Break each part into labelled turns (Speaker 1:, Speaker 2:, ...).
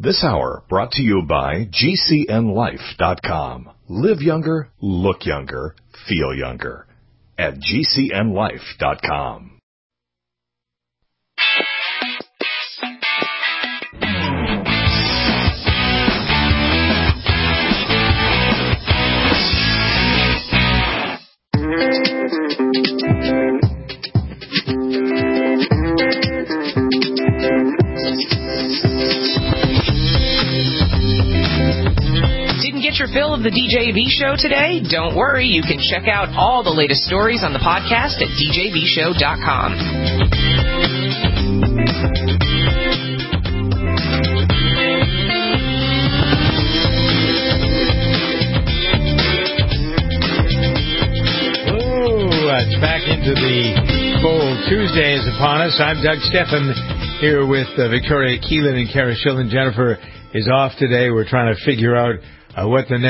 Speaker 1: This hour brought to you by GCNLife.com. Live younger, look younger, feel younger. At GCNLife.com.
Speaker 2: Your fill of the DJV show today? Don't worry, you can check out all the latest stories on the podcast at djvshow.com.
Speaker 3: It's back into the Bowl Tuesday is upon us. I'm Doug Stephan here with Victoria Keelan and Kara Schillen. Jennifer is off today. We're trying to figure out what's the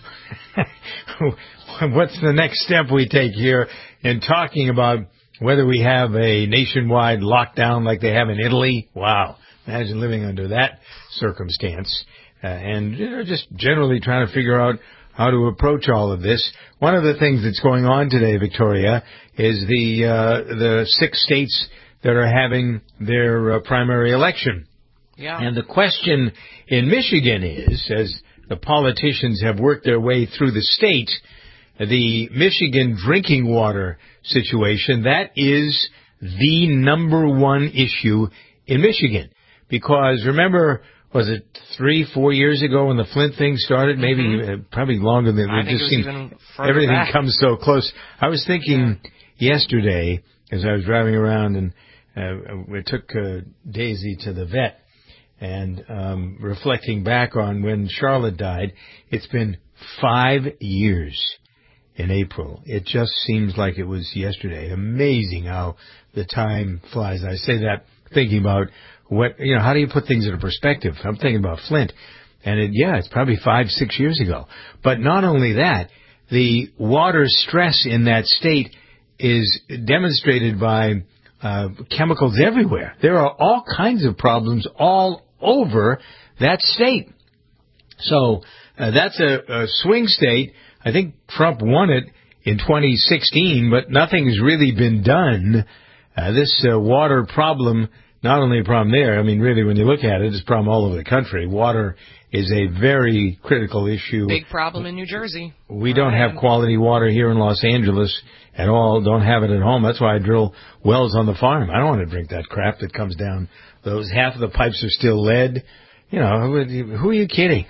Speaker 3: next step we take here in talking about whether we have a nationwide lockdown like they have in Italy. Wow. Imagine living under that circumstance. And just generally trying to figure out how to approach all of this. One of the things that's going on today, Victoria, is the 6 states that are having their primary election.
Speaker 2: Yeah.
Speaker 3: And the question in Michigan is, as the politicians have worked their way through the state, the Michigan drinking water situation, that is the number one issue in Michigan. Because remember, was it 3-4 years ago when the Flint thing started? Maybe probably longer than
Speaker 2: I
Speaker 3: it
Speaker 2: think
Speaker 3: just
Speaker 2: it was
Speaker 3: seemed.
Speaker 2: even further
Speaker 3: Everything
Speaker 2: back.
Speaker 3: comes so close. I was thinking yesterday as I was driving around and we took Daisy to the vet. And reflecting back on when Charlotte died, it's been 5 years in April. It just seems like it was yesterday. Amazing how the time flies. I say that thinking about how do you put things into perspective? I'm thinking about Flint. And it's probably 5-6 years ago. But not only that, the water stress in that state is demonstrated by chemicals everywhere. There are all kinds of problems all over that state. So that's a swing state. I think Trump won it in 2016, but nothing's really been done. This water problem, not only a problem there, I mean, really, when you look at it, it's a problem all over the country. Water is a very critical issue.
Speaker 2: Big problem in New Jersey.
Speaker 3: We don't have quality water here in Los Angeles at all. Don't have it at home. That's why I drill wells on the farm. I don't want to drink that crap that comes down. Those half of the pipes are still lead. Who are you kidding?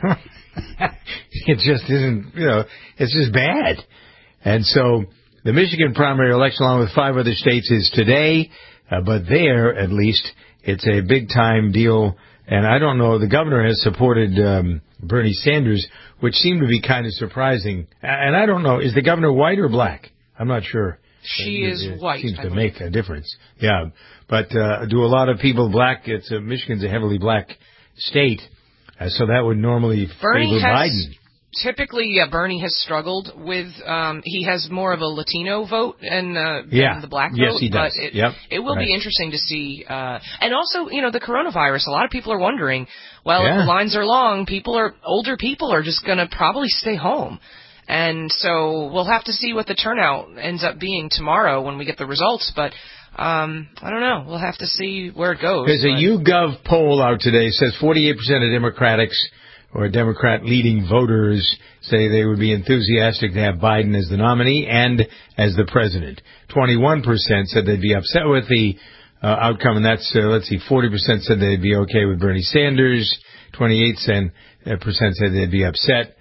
Speaker 3: It just isn't, it's just bad. And so the Michigan primary election, along with 5 other states, is today. But there, at least, it's a big-time deal. And I don't know, the governor has supported Bernie Sanders, which seemed to be kind of surprising. And I don't know, is the governor white or black? I'm not sure.
Speaker 2: She is white.
Speaker 3: Seems to make a difference. Yeah. But do a lot of people black? Michigan's a heavily black state. So that would normally favor Biden.
Speaker 2: Typically, Bernie has struggled with, he has more of a Latino vote than the black vote.
Speaker 3: Yes, he does.
Speaker 2: But it will be interesting to see. And also, the coronavirus, a lot of people are wondering, if the lines are long, older people are just going to probably stay home. And so we'll have to see what the turnout ends up being tomorrow when we get the results. But I don't know. We'll have to see where it goes.
Speaker 3: There's a YouGov poll out today. It says 48% of Democrats or Democrat-leading voters say they would be enthusiastic to have Biden as the nominee and as the president. 21% said they'd be upset with the outcome, and that's, 40% said they'd be okay with Bernie Sanders. 28% said they'd be upset.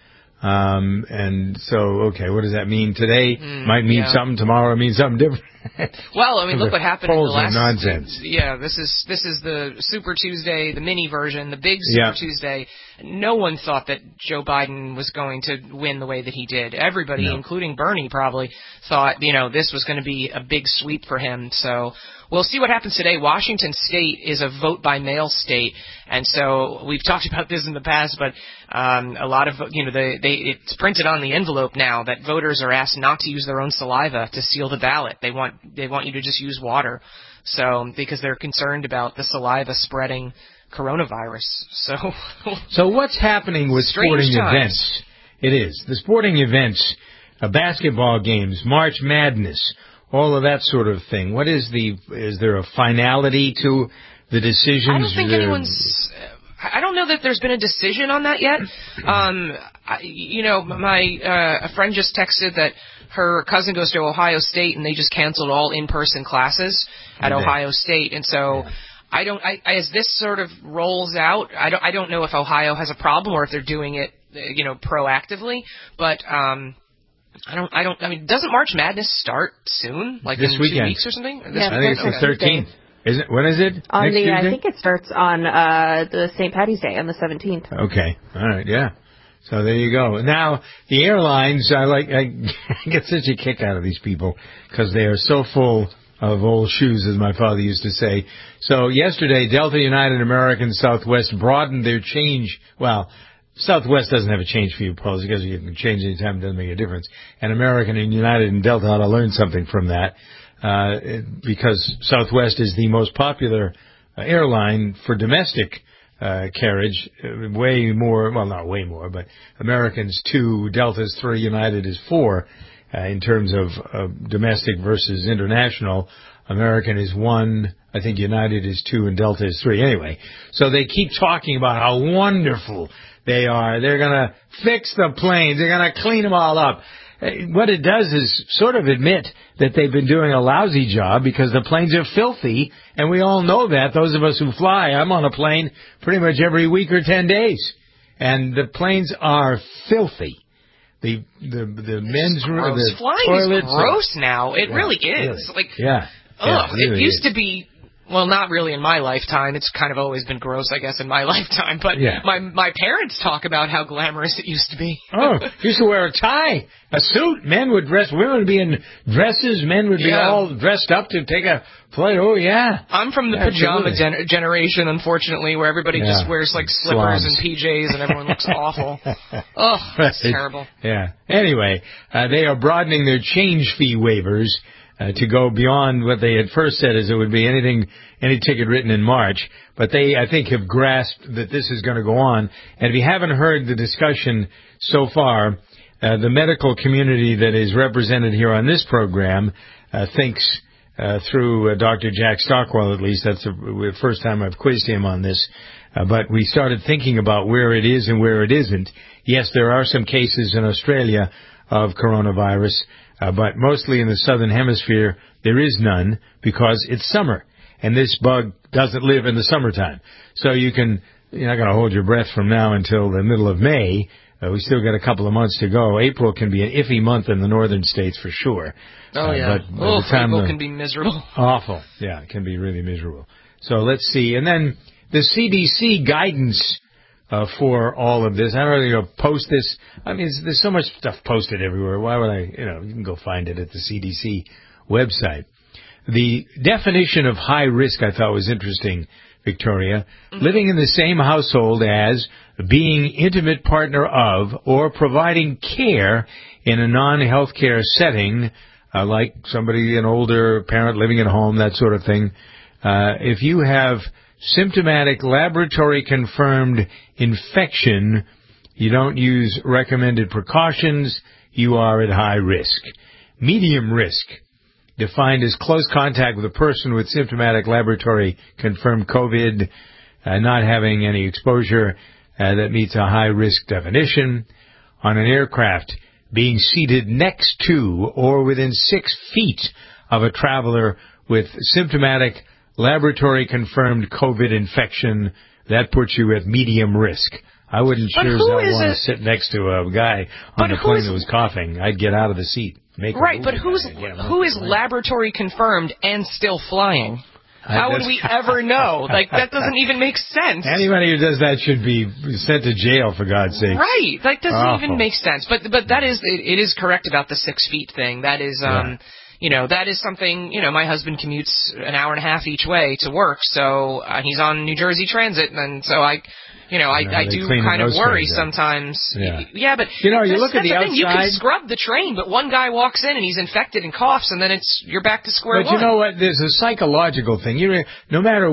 Speaker 3: And so, okay, what does that mean today? Might mean something tomorrow, mean something different.
Speaker 2: Well, I mean, look what happened in the last...
Speaker 3: nonsense.
Speaker 2: Yeah, this is the Super Tuesday, the mini version, the big Super Tuesday. No one thought that Joe Biden was going to win the way that he did. Everybody, including Bernie, probably thought, this was going to be a big sweep for him. So we'll see what happens today. Washington State is a vote-by-mail state, and so we've talked about this in the past, but a lot of, it's printed on the envelope now that voters are asked not to use their own saliva to seal the ballot. They want you to just use water. So, because they're concerned about the saliva spreading coronavirus.
Speaker 3: So what's happening with sporting events? It is. The sporting events, basketball games, March Madness, all of that sort of thing. Is there a finality to the decisions?
Speaker 2: I don't think I don't know that there's been a decision on that yet. A friend just texted that her cousin goes to Ohio State and they just canceled all in-person classes at Ohio State. And so as this sort of rolls out, I don't know if Ohio has a problem or if they're doing it, proactively, but, doesn't March Madness start soon? Like
Speaker 3: this
Speaker 2: in
Speaker 3: weekend.
Speaker 2: 2 weeks or something?
Speaker 3: I think it's the 13th. When is it?
Speaker 4: I think it starts on the St. Patty's Day on the 17th.
Speaker 3: Okay. All right. Yeah. So there you go. Now the airlines, I get such a kick out of these people because they are so full of old shoes, as my father used to say. So yesterday, Delta, United, American, Southwest broadened their change. Well, Southwest doesn't have a change fee policy because you can change anytime, it doesn't make a difference. And American and United and Delta ought to learn something from that. Because Southwest is the most popular airline for domestic carriage, way more, well, not way more, but American's 2, Delta's 3, United is 4 in terms of domestic versus international. American is 1, I think United is 2, and Delta is 3. Anyway, so they keep talking about how wonderful they are. They're going to fix the planes. They're going to clean them all up. What it does is sort of admit that they've been doing a lousy job because the planes are filthy, and we all know that. Those of us who fly, I'm on a plane pretty much every week or 10 days, and the planes are filthy. The men's room, the
Speaker 2: flying
Speaker 3: toilets
Speaker 2: is gross now. It really is.
Speaker 3: Really. It
Speaker 2: used to be. Well, not really in my lifetime. It's kind of always been gross, I guess, in my lifetime. But my parents talk about how glamorous it used to be.
Speaker 3: Used to wear a tie, a suit. Men would dress. Women would be in dresses. Men would be all dressed up to take a flight. Oh, yeah.
Speaker 2: I'm from the pajama generation, unfortunately, where everybody just wears, like, slippers and PJs and everyone looks awful. That's terrible.
Speaker 3: Yeah. Anyway, they are broadening their change fee waivers to go beyond what they had first said as it would be any ticket written in March. But they, I think, have grasped that this is going to go on. And if you haven't heard the discussion so far, the medical community that is represented here on this program thinks, through Dr. Jack Stockwell at least, that's the first time I've quizzed him on this, but we started thinking about where it is and where it isn't. Yes, there are some cases in Australia of coronavirus, but mostly in the southern hemisphere, there is none because it's summer, and this bug doesn't live in the summertime. So you're not going to hold your breath from now until the middle of May. We still got a couple of months to go. April can be an iffy month in the northern states for sure.
Speaker 2: But April can be miserable.
Speaker 3: Awful. Yeah, it can be really miserable. So let's see. And then the CDC guidance for all of this. I don't know, post this. I mean, there's so much stuff posted everywhere. Why would I, you can go find it at the CDC website. The definition of high risk I thought was interesting, Victoria. Mm-hmm. Living in the same household as, being intimate partner of, or providing care in a non-healthcare setting, like somebody, an older parent living at home, that sort of thing. If you have symptomatic laboratory-confirmed infection, you don't use recommended precautions, you are at high risk. Medium risk, defined as close contact with a person with symptomatic laboratory-confirmed COVID, not having any exposure that meets a high-risk definition. On an aircraft, being seated next to or within 6 feet of a traveler with symptomatic laboratory-confirmed COVID infection, that puts you at medium risk. I wouldn't sure as hell want to sit next to a guy on the plane that was coughing. I'd get out of the seat.
Speaker 2: But who is laboratory confirmed and still flying? How would we ever know? Like, that doesn't even make sense.
Speaker 3: Anybody who does that should be sent to jail, for God's sake.
Speaker 2: Right. That doesn't even make sense. But that is, it is correct about the 6 feet thing. That is, that is something, my husband commutes an hour and a half each way to work, so he's on New Jersey Transit, and so I do kind of worry sometimes. Yeah, but
Speaker 3: you look at the outside.
Speaker 2: You can scrub the train, but one guy walks in and he's infected and coughs, and then you're back to square one.
Speaker 3: But you know what? There's a psychological thing. No matter what,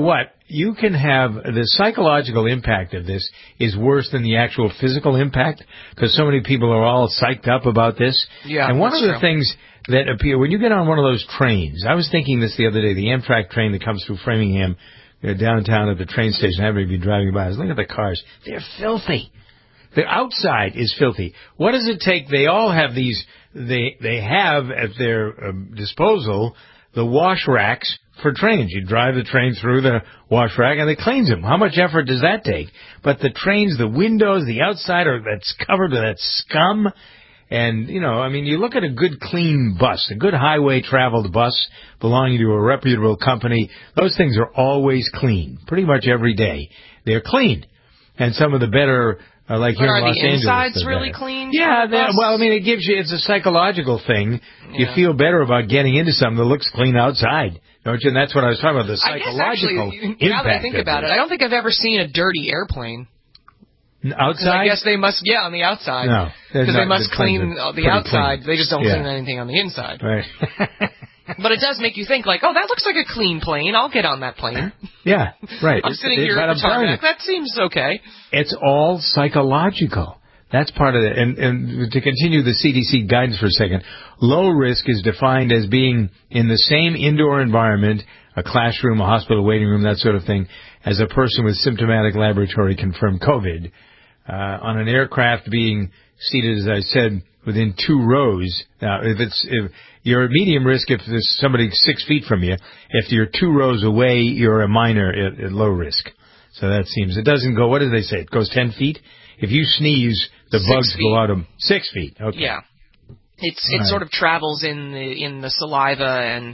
Speaker 3: you can have the psychological impact of this is worse than the actual physical impact because so many people are all psyched up about this.
Speaker 2: Yeah,
Speaker 3: and one of the things that appear when you get on one of those trains, I was thinking this the other day, the Amtrak train that comes through Framingham, downtown at the train station, having to be driving by. I was looking at the cars. They're filthy. The outside is filthy. What does it take? They all have these, they have at their disposal the wash racks for trains. You drive the train through the wash rack and it cleans them. How much effort does that take? But the trains, the windows, the outside that's covered with that scum. And, you look at a good clean bus, a good highway traveled bus belonging to a reputable company. Those things are always clean, pretty much every day. They're clean. And some of the better, like here in Los Angeles.
Speaker 2: Are the insides really clean?
Speaker 3: Yeah, it gives you, it's a psychological thing. Yeah. You feel better about getting into something that looks clean outside. Don't you? And that's what I was talking about, the psychological impact.
Speaker 2: Now that I think about it, I don't think I've ever seen a dirty airplane.
Speaker 3: Outside?
Speaker 2: I guess they must, on the outside.
Speaker 3: No.
Speaker 2: Because they must clean the outside. Clean. They just don't clean anything on the inside.
Speaker 3: Right.
Speaker 2: But it does make you think, like, that looks like a clean plane. I'll get on that plane.
Speaker 3: Yeah, right.
Speaker 2: I'm sitting here at the tarmac. That seems okay.
Speaker 3: It's all psychological. That's part of it. And to continue the CDC guidance for a second, low risk is defined as being in the same indoor environment, a classroom, a hospital waiting room, that sort of thing, as a person with symptomatic laboratory-confirmed COVID. On an aircraft being seated, as I said, within 2 rows. Now, if you're at medium risk if there's somebody 6 feet from you. If you're 2 rows away, you're a minor at low risk. So that seems, it doesn't go, what do they say? It goes 10 feet? If you sneeze, the bugs go out of 6 feet. Okay.
Speaker 2: Yeah. It sort of travels in the saliva and,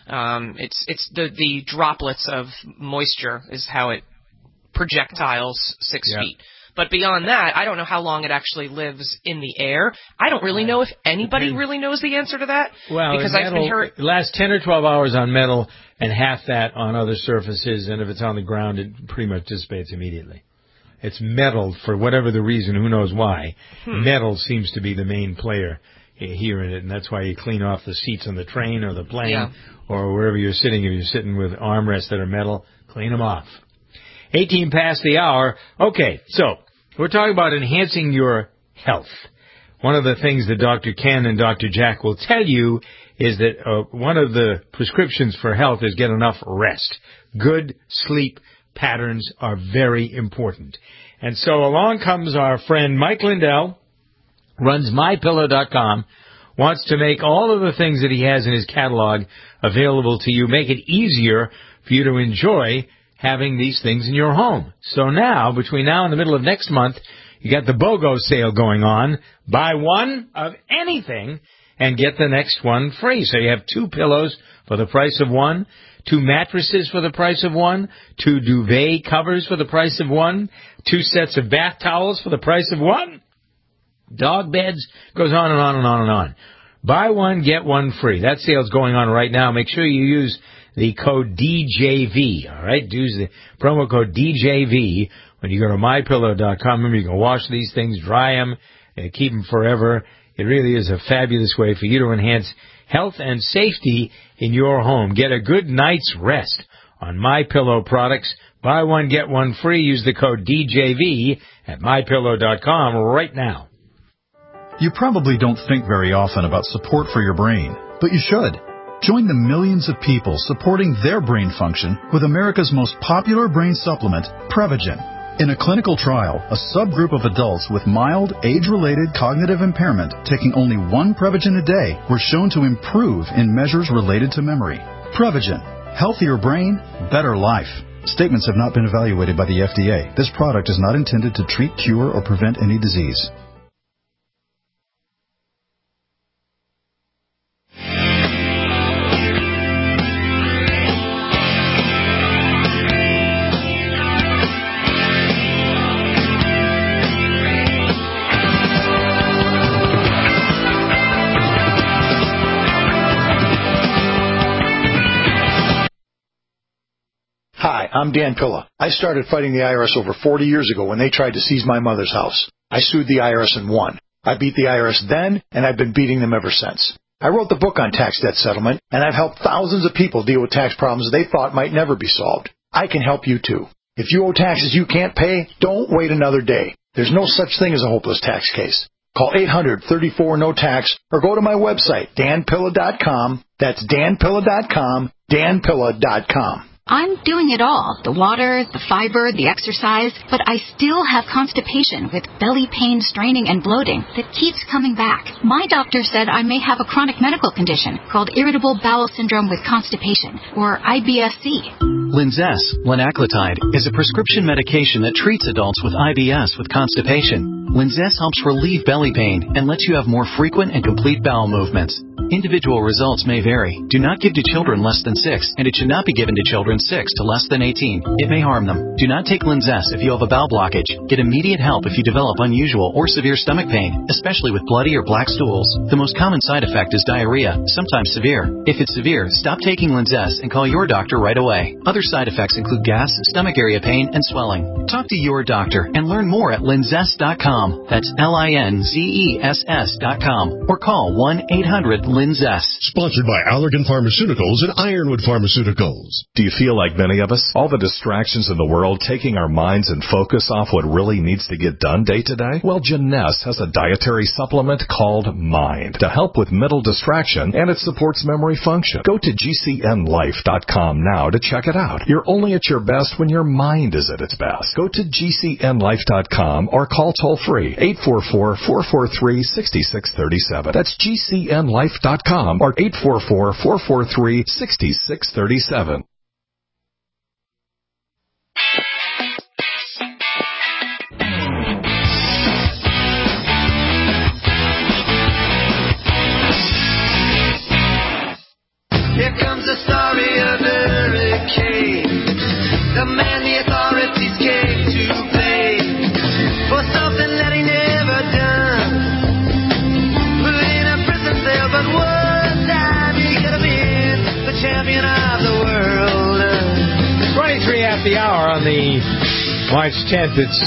Speaker 2: it's the droplets of moisture is how it projectiles 6 feet. But beyond that, I don't know how long it actually lives in the air. I don't really know if anybody really knows the answer to that.
Speaker 3: Well, because I've been hearing it lasts 10 or 12 hours on metal and half that on other surfaces. And if it's on the ground, it pretty much dissipates immediately. It's metal for whatever the reason. Who knows why? Metal seems to be the main player here in it, and that's why you clean off the seats on the train or the plane or wherever you're sitting. If you're sitting with armrests that are metal, clean them off. 18 past the hour. Okay, so we're talking about enhancing your health. One of the things that Dr. Ken and Dr. Jack will tell you is that one of the prescriptions for health is get enough rest. Good sleep patterns are very important. And so along comes our friend Mike Lindell, runs MyPillow.com, wants to make all of the things that he has in his catalog available to you, make it easier for you to enjoy having these things in your home. So now, between now and the middle of next month, you got the BOGO sale going on. Buy one of anything and get the next one free. So you have 2 pillows for the price of 1, 2 mattresses for the price of 1, 2 duvet covers for the price of 1, 2 sets of bath towels for the price of 1. Dog beds, goes on and on and on and on. Buy one, get one free. That sale's going on right now. Make sure you use the code DJV, all right? Use the promo code DJV when you go to MyPillow.com. Remember, you can wash these things, dry them, and keep them forever. It really is a fabulous way for you to enhance health and safety in your home. Get a good night's rest on MyPillow products. Buy one, get one free. Use the code DJV at MyPillow.com right now.
Speaker 5: You probably don't think very often about support for your brain, but you should. Join the millions of people supporting their brain function with America's most popular brain supplement, Prevagen. In a clinical trial, a subgroup of adults with mild, age-related cognitive impairment taking only 1 Prevagen a day were shown to improve in measures related to memory. Prevagen. Healthier brain, better life. Statements have not been evaluated by the FDA. This product is not intended to treat, cure, or prevent any disease.
Speaker 6: Hi, I'm Dan Pilla. I started fighting the IRS over 40 years ago when they tried to seize my mother's house. I sued the IRS and won. I beat the IRS then, and I've been beating them ever since. I wrote the book on tax debt settlement, and I've helped thousands of people deal with tax problems they thought might never be solved. I can help you too. If you owe taxes you can't pay, don't wait another day. There's no such thing as a hopeless tax case. Call 800-34-NO-TAX or go to my website, danpilla.com. That's danpilla.com, danpilla.com.
Speaker 7: I'm doing it all, the water, the fiber, the exercise, but I still have constipation with belly pain, straining, and bloating that keeps coming back. My doctor said I may have a chronic medical condition called irritable bowel syndrome with constipation, or IBS-C.
Speaker 8: Linzess, linaclotide, is a prescription medication that treats adults with IBS with constipation. Linzess helps relieve belly pain and lets you have more frequent and complete bowel movements. Individual results may vary. Do not give to children less than 6, and it should not be given to children 6 to less than 18. It may harm them. Do not take Linzess if you have a bowel blockage. Get immediate help if you develop unusual or severe stomach pain, especially with bloody or black stools. The most common side effect is diarrhea, sometimes severe. If it's severe, stop taking Linzess and call your doctor right away. Other side effects include gas, stomach area pain, and swelling. Talk to your doctor and learn more at linzess.com. That's LINZESS.com. Or call 1-800-LINZESS.
Speaker 9: Sponsored by Allergan Pharmaceuticals and Ironwood Pharmaceuticals.
Speaker 1: Do you feel like many of us? All the distractions in the world taking our minds and focus off what really needs to get done day to day? Well, Jeunesse has a dietary supplement called Mind to help with mental distraction, and it supports memory function. Go to GCNLife.com now to check it out. You're only at your best when your mind is at its best. Go to GCNLife.com or call toll-free 844-443-6637. That's GCNLife.com or 844-443-6637.
Speaker 10: Here comes the story of Hurricane, the man the authorities came to pay for something that he never done. Put in a prison cell, but one time he could have been the champion of the world.
Speaker 3: 23 after the hour on the March 10th. It's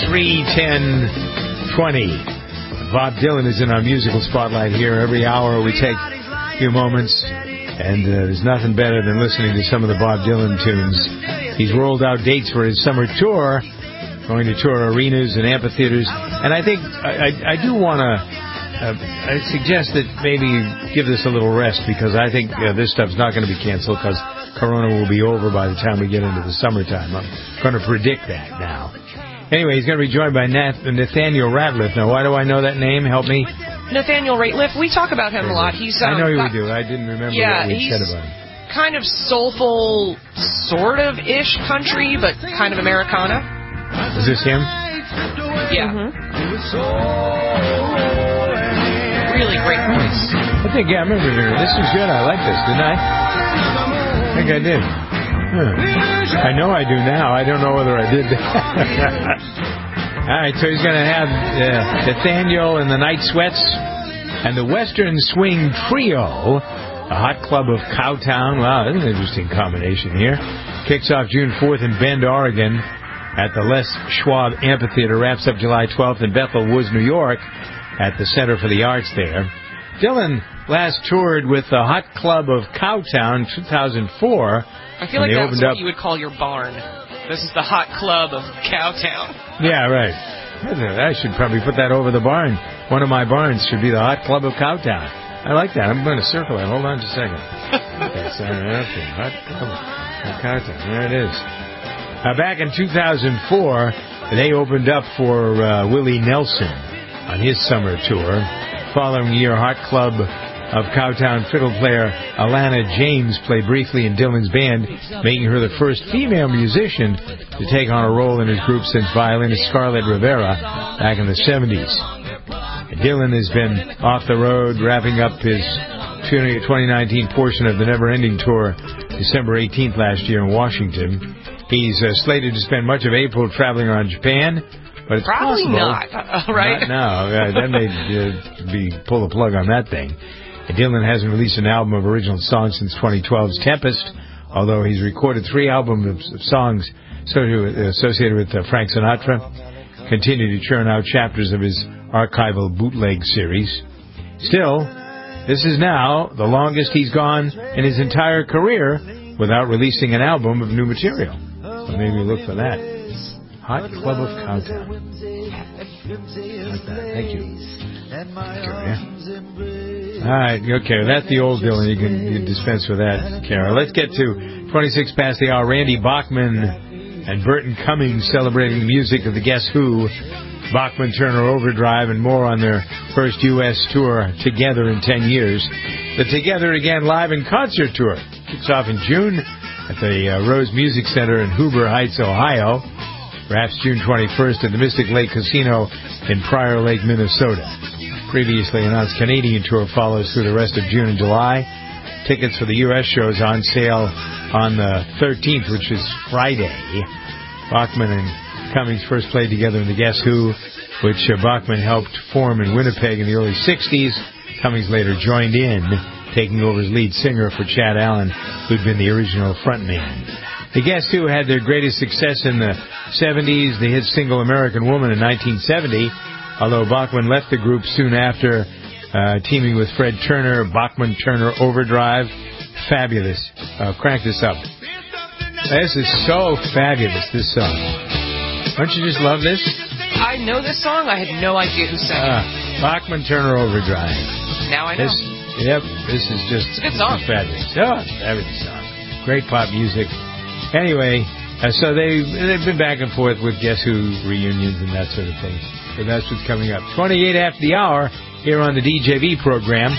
Speaker 3: 3:10:20. Bob Dylan is in our musical spotlight here. Every hour we take a few moments. And there's nothing better than listening to some of the Bob Dylan tunes. He's rolled out dates for his summer tour, going to tour arenas and amphitheaters. And I think I do want to suggest that maybe give this a little rest, because I think this stuff's not going to be canceled because Corona will be over by the time we get into the summertime. I'm going to predict that now. Anyway, he's going to be joined by Nathaniel Rateliff. Now, why do I know that name? Help me.
Speaker 2: Nathaniel Rateliff, we talk about him a lot. He's
Speaker 3: I know you do. I didn't remember what we said about him.
Speaker 2: Kind of soulful, sort of ish country, but kind of Americana.
Speaker 3: Is this him?
Speaker 2: Yeah. Mm-hmm. Really great voice.
Speaker 3: I remember this was good. I like this, didn't I? I think I did. I know I do now. I don't know whether I did. All right, so he's going to have Nathaniel and the Night Sweats and the Western Swing Trio, the Hot Club of Cowtown. Wow, that's an interesting combination here. Kicks off June 4th in Bend, Oregon at the Les Schwab Amphitheater. Wraps up July 12th in Bethel Woods, New York at the Center for the Arts there. Dylan last toured with the Hot Club of Cowtown in 2004.
Speaker 2: I feel like that's what you would call your barn. This is the Hot Club of Cowtown.
Speaker 3: Yeah, right. I should probably put that over the barn. One of my barns should be the Hot Club of Cowtown. I like that. I'm going to circle it. Hold on just a second. Okay, so Hot Club of Cowtown. There it is. Back in 2004, they opened up for Willie Nelson on his summer tour. Following year, Hot Club of Cowtown fiddle player Alana James played briefly in Dylan's band, making her the first female musician to take on a role in his group since violinist Scarlett Rivera back in the 70s. Dylan has been off the road, wrapping up his 2019 portion of the Never Ending Tour December 18th last year in Washington. He's slated to spend much of April traveling around Japan, but it's
Speaker 2: probably
Speaker 3: possible.
Speaker 2: Not, right?
Speaker 3: Not now. Then they'd pull the plug on that thing. Dylan hasn't released an album of original songs since 2012's Tempest, although he's recorded 3 albums of songs associated with Frank Sinatra, continued to churn out chapters of his archival bootleg series. Still, this is now the longest he's gone in his entire career without releasing an album of new material. So maybe look for that. Hot Club of Cowtown. Like that. Thank you. All right, okay, that's the old Dylan. You can dispense with that, Kara. Let's get to 26 past the hour. Randy Bachman and Burton Cummings celebrating the music of the Guess Who, Bachman Turner Overdrive, and more on their first U.S. tour together in 10 years. The Together Again live in concert tour kicks off in June at the Rose Music Center in Huber Heights, Ohio. Perhaps June 21st at the Mystic Lake Casino in Prior Lake, Minnesota. Previously announced Canadian tour follows through the rest of June and July. Tickets for the U.S. shows on sale on the 13th, which is Friday. Bachman and Cummings first played together in the Guess Who, which Bachman helped form in Winnipeg in the early 60s. Cummings later joined in, taking over as lead singer for Chad Allen, who'd been the original frontman. The Guess Who had their greatest success in the 70s. They hit Single American Woman in 1970, although Bachman left the group soon after, teaming with Fred Turner, Bachman Turner Overdrive. Fabulous. Crank this up. This is so fabulous, this song. Don't you just love this?
Speaker 2: I know this song. I had no idea who sang it.
Speaker 3: Bachman Turner Overdrive.
Speaker 2: Now I know.
Speaker 3: This is just...
Speaker 2: It's a good song.
Speaker 3: Fabulous. Oh, fabulous song. Great pop music. Anyway, so they've been back and forth with Guess Who reunions and that sort of thing. So that's what's coming up. 28 after the hour here on the DJB program.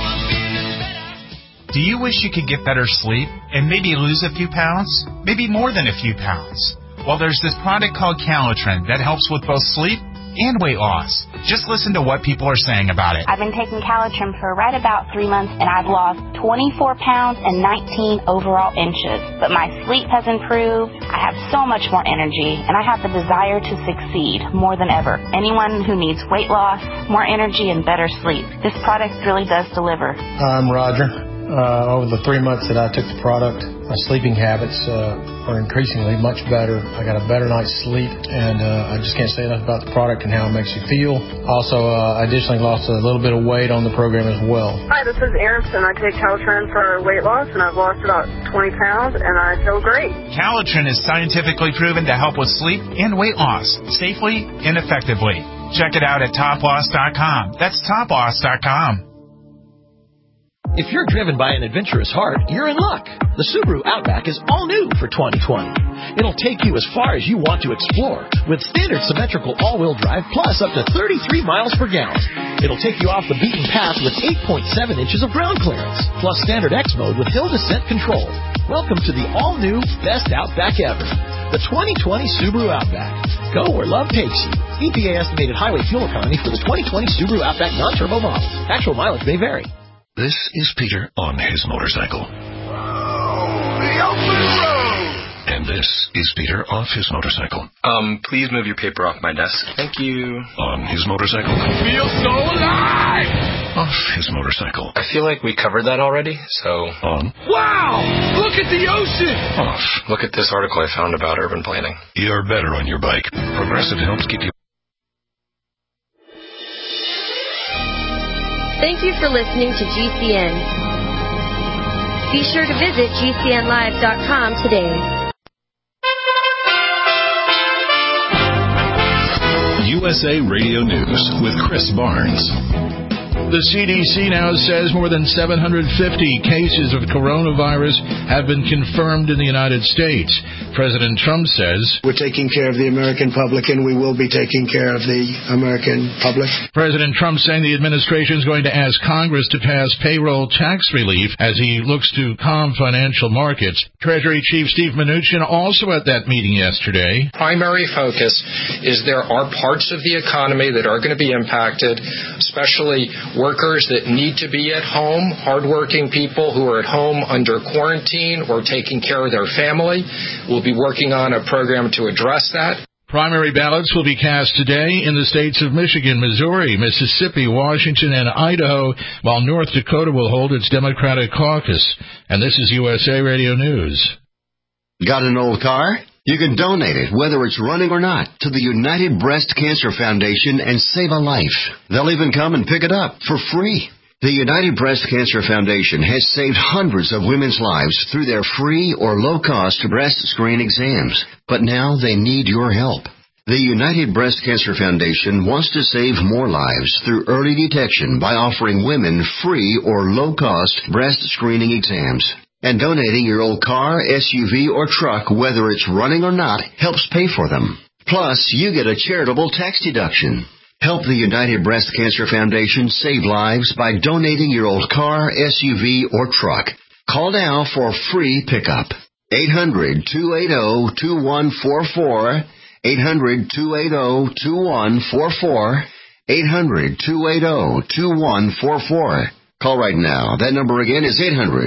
Speaker 11: Do you wish you could get better sleep and maybe lose a few pounds? Maybe more than a few pounds? Well, there's this product called Calitrin that helps with both sleep and weight loss. Just listen to what people are saying about it.
Speaker 12: I've been taking Calitrin for right about 3 months, and I've lost 24 pounds and 19 overall inches. But my sleep has improved, I have so much more energy, and I have the desire to succeed more than ever. Anyone who needs weight loss, more energy, and better sleep, this product really does deliver.
Speaker 13: I'm Roger. Over the 3 months that I took the product, my sleeping habits are increasingly much better. I got a better night's sleep, and I just can't say enough about the product and how it makes you feel. Also, I additionally lost a little bit of weight on the program as well.
Speaker 14: Hi, this is Aronson. I take Calitrin for weight loss, and I've lost about 20 pounds, and I feel great.
Speaker 11: Calitrin is scientifically proven to help with sleep and weight loss safely and effectively. Check it out at toploss.com. That's toploss.com.
Speaker 15: If you're driven by an adventurous heart, you're in luck. The Subaru Outback is all new for 2020. It'll take you as far as you want to explore with standard symmetrical all-wheel drive plus up to 33 miles per gallon. It'll take you off the beaten path with 8.7 inches of ground clearance plus standard X mode with hill descent control. Welcome to the all-new best Outback ever, the 2020 Subaru Outback. Go where love takes you. EPA estimated highway fuel economy for the 2020 Subaru Outback non-turbo model. Actual mileage may vary.
Speaker 16: This is Peter on his motorcycle.
Speaker 10: The open road!
Speaker 16: And this is Peter off his motorcycle.
Speaker 17: Please move your paper off my desk. Thank you.
Speaker 16: On his motorcycle.
Speaker 10: I feel so alive!
Speaker 16: Off his motorcycle.
Speaker 17: I feel like we covered that already, so...
Speaker 16: On.
Speaker 10: Wow! Look at the ocean!
Speaker 16: Off.
Speaker 17: Look at this article I found about urban planning.
Speaker 16: You're better on your bike. Progressive helps keep you...
Speaker 18: Thank you for listening to GCN. Be sure to visit GCNlive.com today.
Speaker 1: USA Radio News with Chris Barnes.
Speaker 19: The CDC now says more than 750 cases of coronavirus have been confirmed in the United States. President Trump says,
Speaker 20: "We're taking care of the American public, and we will be taking care of the American public."
Speaker 19: President Trump saying the administration is going to ask Congress to pass payroll tax relief as he looks to calm financial markets. Treasury Chief Steve Mnuchin also at that meeting yesterday.
Speaker 21: Primary focus is there are parts of the economy that are going to be impacted, especially workers that need to be at home, hardworking people who are at home under quarantine or taking care of their family. We'll be working on a program to address that.
Speaker 19: Primary ballots will be cast today in the states of Michigan, Missouri, Mississippi, Washington, and Idaho, while North Dakota will hold its Democratic caucus. And this is USA Radio News.
Speaker 22: Got an old car? You can donate it, whether it's running or not, to the United Breast Cancer Foundation and save a life. They'll even come and pick it up for free. The United Breast Cancer Foundation has saved hundreds of women's lives through their free or low-cost breast screen exams, but now they need your help. The United Breast Cancer Foundation wants to save more lives through early detection by offering women free or low-cost breast screening exams. And donating your old car, SUV, or truck, whether it's running or not, helps pay for them. Plus, you get a charitable tax deduction. Help the United Breast Cancer Foundation save lives by donating your old car, SUV, or truck. Call now for free pickup. 800-280-2144. 800-280-2144. 800-280-2144. Call right now. That number again is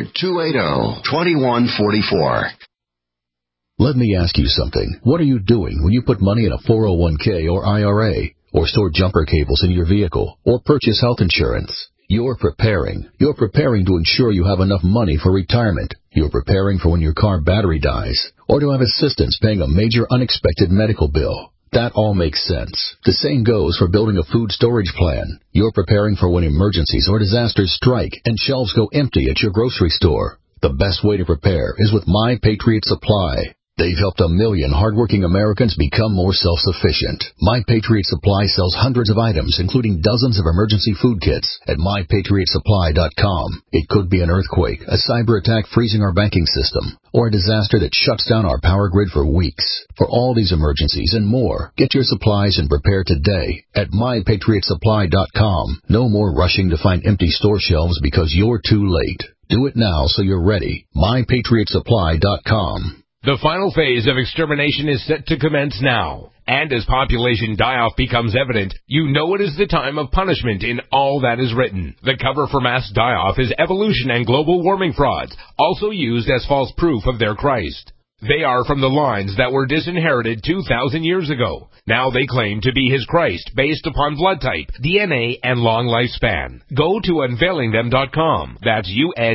Speaker 22: 800-280-2144.
Speaker 4: Let me ask you something. What are you doing when you put money in a 401k or IRA, or store jumper cables in your vehicle, or purchase health insurance? You're preparing. You're preparing to ensure you have enough money for retirement. You're preparing for when your car battery dies, or to have assistance paying a major unexpected medical bill. That all makes sense. The same goes for building a food storage plan. You're preparing for when emergencies or disasters strike and shelves go empty at your grocery store. The best way to prepare is with My Patriot Supply. They've helped 1 million hardworking Americans become more self-sufficient. My Patriot Supply sells hundreds of items, including dozens of emergency food kits at MyPatriotSupply.com. It could be an earthquake, a cyber attack freezing our banking system, or a disaster that shuts down our power grid for weeks. For all these emergencies and more, get your supplies and prepare today at MyPatriotSupply.com. No more rushing to find empty store shelves because you're too late. Do it now so you're ready. MyPatriotSupply.com.
Speaker 5: The final phase of extermination is set to commence now. And as population die-off becomes evident, you know it is the time of punishment in all that is written. The cover for mass die-off is evolution and global warming frauds, also used as false proof of their Christ. They are from the lines that were disinherited 2,000 years ago. Now they claim to be his Christ based upon blood type, DNA, and long lifespan. Go to unveilingthem.com. That's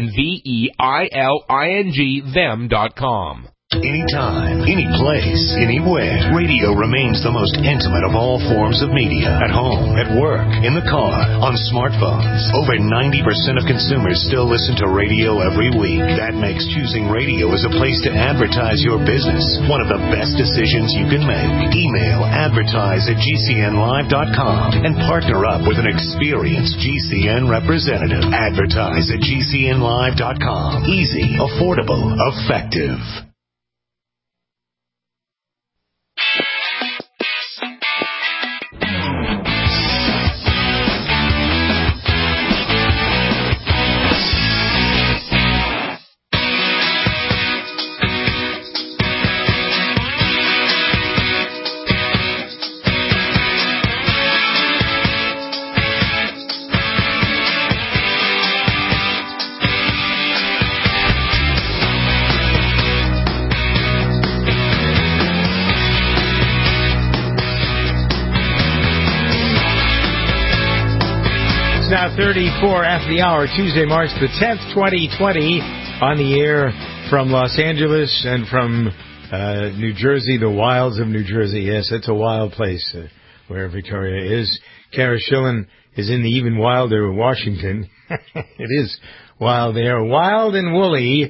Speaker 5: UNVEILING them.com.
Speaker 23: Anytime, any place, anywhere. Radio remains the most intimate of all forms of media. At home, at work, in the car, on smartphones. Over 90% of consumers still listen to radio every week. That makes choosing radio as a place to advertise your business one of the best decisions you can make. Email advertise@gcnlive.com and partner up with an experienced GCN representative. Advertise@gcnlive.com. Easy, affordable, effective.
Speaker 3: Now 34 after the hour, Tuesday, March the 10th, 2020, on the air from Los Angeles and from New Jersey, the wilds of New Jersey. Yes, it's a wild place where Victoria is. Kara Schillen is in the even wilder Washington. It is wild there. Wild and woolly.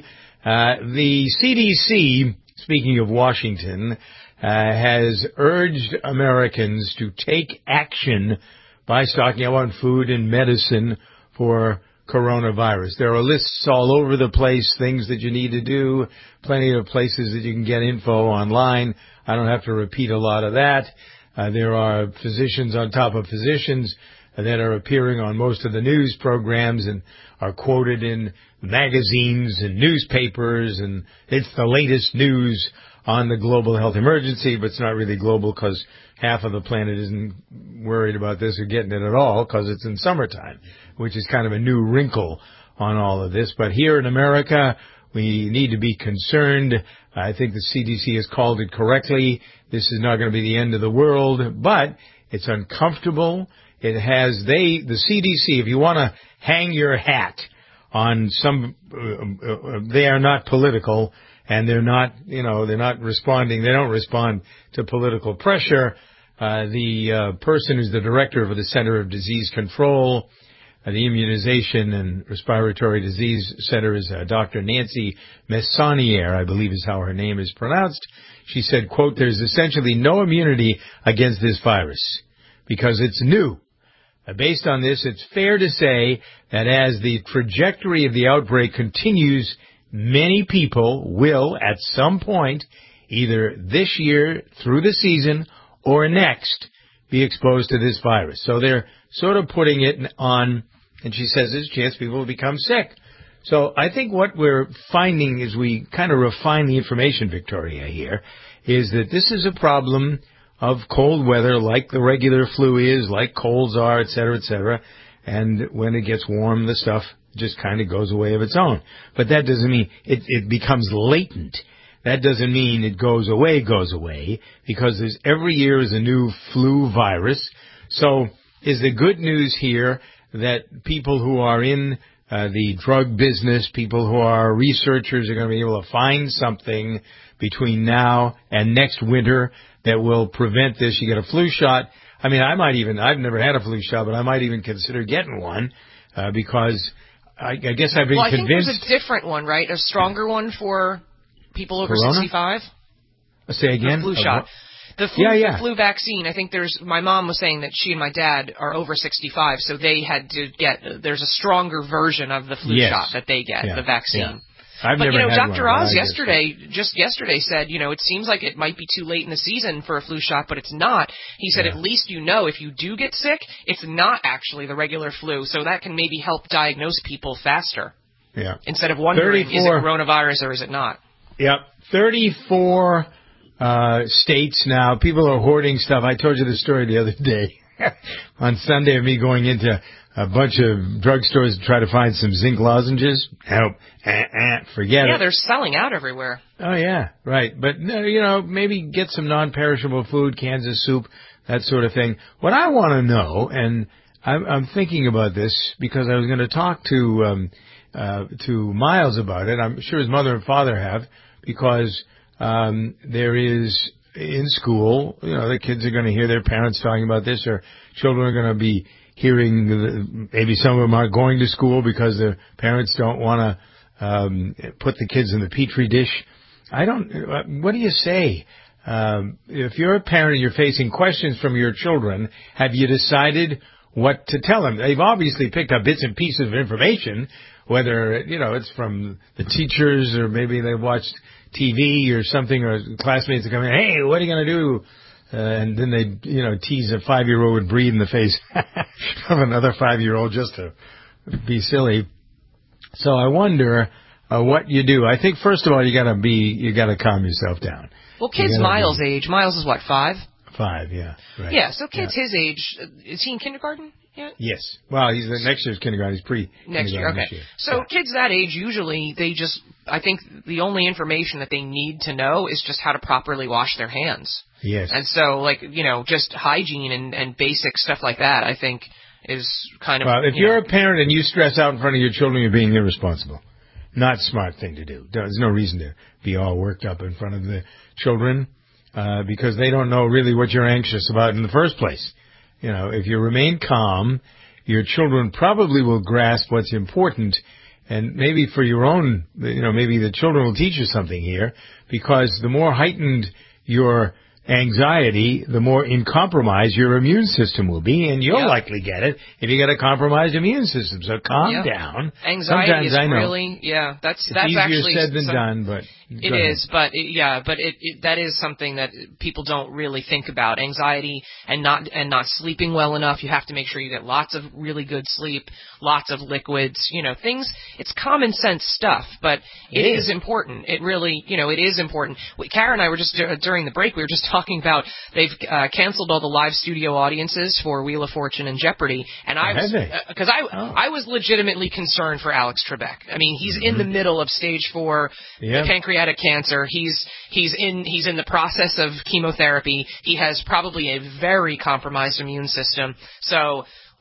Speaker 3: The CDC, speaking of Washington, has urged Americans to take action by stocking up on food and medicine for coronavirus. There are lists all over the place, things that you need to do, plenty of places that you can get info online. I don't have to repeat a lot of that. There are physicians on top of physicians that are appearing on most of the news programs and are quoted in magazines and newspapers, and it's the latest news on the global health emergency, but it's not really global because half of the planet isn't worried about this or getting it at all because it's in summertime, which is kind of a new wrinkle on all of this. But here in America, we need to be concerned. I think the CDC has called it correctly. This is not going to be the end of the world, but it's uncomfortable. It has, the CDC, if you want to hang your hat on some, they are not political. And they're not, they're not responding. They don't respond to political pressure. The person who's the director of the Center of Disease Control the Immunization and Respiratory Disease Center is Dr. Nancy Messonnier, I believe is how her name is pronounced. She said, quote, there's essentially no immunity against this virus because it's new. Based on this, it's fair to say that as the trajectory of the outbreak continues, many people will, at some point, either this year through the season or next, be exposed to this virus. So they're sort of putting it on, and she says there's a chance people will become sick. So I think what we're finding as we kind of refine the information, Victoria, here, is that this is a problem of cold weather like the regular flu is, like colds are, et cetera, and when it gets warm, the stuff just kind of goes away of its own. But that doesn't mean it becomes latent. That doesn't mean it goes away, because there's every year is a new flu virus. So is the good news here that people who are in the drug business, people who are researchers are going to be able to find something between now and next winter that will prevent this. You get a flu shot. I mean, I've never had a flu shot, but I might even consider getting one because I guess I've been convinced.
Speaker 2: I think there's a different one, right? A stronger one for people over
Speaker 3: Corona?
Speaker 2: 65?
Speaker 3: Say again?
Speaker 2: The flu shot. The flu vaccine, I think my mom was saying that she and my dad are over 65, so they had to there's a stronger version of the flu shot that they get, the vaccine.
Speaker 3: Yeah. I've
Speaker 2: but,
Speaker 3: never had
Speaker 2: Dr.
Speaker 3: one,
Speaker 2: Oz yesterday said, it seems like it might be too late in the season for a flu shot, but it's not. He said at least if you do get sick, it's not actually the regular flu, so that can maybe help diagnose people faster.
Speaker 3: Yeah.
Speaker 2: Instead of wondering, is it coronavirus or is it not?
Speaker 3: Yep. 34 states now. People are hoarding stuff. I told you the story the other day on Sunday of me going into a bunch of drugstores to try to find some zinc lozenges. Nope. Forget it.
Speaker 2: Yeah, they're selling out everywhere.
Speaker 3: Oh, yeah. Right. But, maybe get some non-perishable food, cans of soup, that sort of thing. What I want to know, and I'm thinking about this because I was going to talk to Miles about it. I'm sure his mother and father have, because there is in school, the kids are going to hear their parents talking about this, or children are going to be hearing, maybe some of them aren't going to school because their parents don't want to put the kids in the petri dish. What do you say? If you're a parent and you're facing questions from your children, have you decided what to tell them? They've obviously picked up bits and pieces of information, whether, it's from the teachers or maybe they watched TV or something, or classmates are coming, hey, what are you going to do? And then they, tease a 5-year-old would breathe in the face of another 5-year-old just to be silly. So I wonder what you do. I think first of all you gotta calm yourself down.
Speaker 2: Well, kids Miles' age. Miles is what, 5?
Speaker 3: 5, yeah. Right.
Speaker 2: Yeah, so kids his age, is he in kindergarten yet?
Speaker 3: Yes. Well, he's next year's kindergarten. He's
Speaker 2: next year, okay.
Speaker 3: Year.
Speaker 2: So kids that age, usually I think the only information that they need to know is just how to properly wash their hands.
Speaker 3: Yes.
Speaker 2: And so, just hygiene and basic stuff like that, I think, is kind of...
Speaker 3: Well, if you're a parent and you stress out in front of your children, you're being irresponsible. Not a smart thing to do. There's no reason to be all worked up in front of the children because they don't know really what you're anxious about in the first place. If you remain calm, your children probably will grasp what's important. And maybe for your own, maybe the children will teach you something here, because the more heightened your anxiety, the more in compromise your immune system will be, and you'll likely get it if you got a compromised immune system. So calm down.
Speaker 2: Anxiety is really, that's
Speaker 3: easier
Speaker 2: actually
Speaker 3: said than done, but
Speaker 2: it is. But that is something that people don't really think about. Anxiety and not sleeping well enough. You have to make sure you get lots of really good sleep, lots of liquids. Things. It's common sense stuff, but it is important. It really, it is important. Kara and I were just during the break. We were just talking about they've canceled all the live studio audiences for Wheel of Fortune and Jeopardy, and I was legitimately concerned for Alex Trebek. I mean, he's in the middle of stage 4 pancreatic cancer. He's in the process of chemotherapy. He has probably a very compromised immune system. So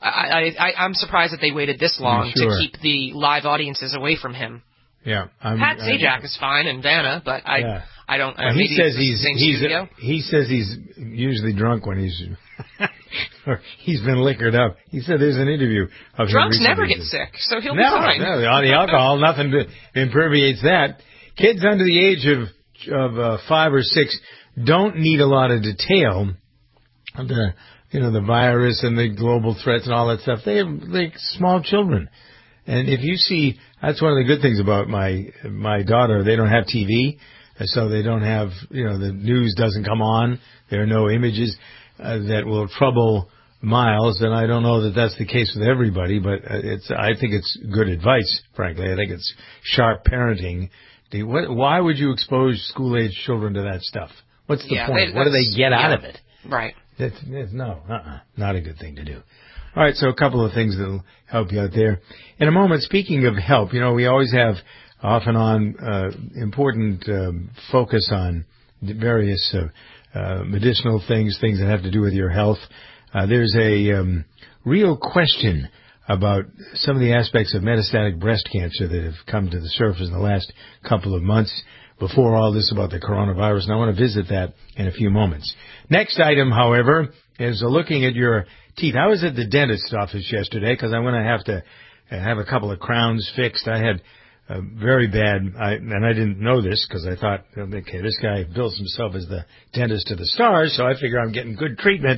Speaker 2: I'm surprised that they waited this long to keep the live audiences away from him.
Speaker 3: Yeah,
Speaker 2: Pat Sajak is fine, and Vanna, but I don't.
Speaker 3: Well, he says he's usually drunk when he's or he's been liquored up. He said there's an interview of him.
Speaker 2: Drunks never get sick, so he'll be fine.
Speaker 3: No, the alcohol, nothing impermeates that. Kids under the age of 5 or 6 don't need a lot of detail. The virus and the global threats and all that stuff. They're like small children. And if you see, that's one of the good things about my daughter. They don't have TV, so they don't have, the news doesn't come on. There are no images that will trouble Miles. And I don't know that that's the case with everybody, but I think it's good advice, frankly. I think it's sharp parenting. Why would you expose school-age children to that stuff? What's the point? What do they get out of it?
Speaker 2: Right.
Speaker 3: Not a good thing to do. All right, so a couple of things that will help you out there. In a moment, speaking of help, we always have off and on important focus on various medicinal things that have to do with your health. There's a real question about some of the aspects of metastatic breast cancer that have come to the surface in the last couple of months before all this about the coronavirus, and I want to visit that in a few moments. Next item, however, is looking at your teeth. I was at the dentist's office yesterday because I'm going to have to have a couple of crowns fixed. I had very bad, and I didn't know this because I thought, okay, this guy bills himself as the dentist of the stars, so I figure I'm getting good treatment,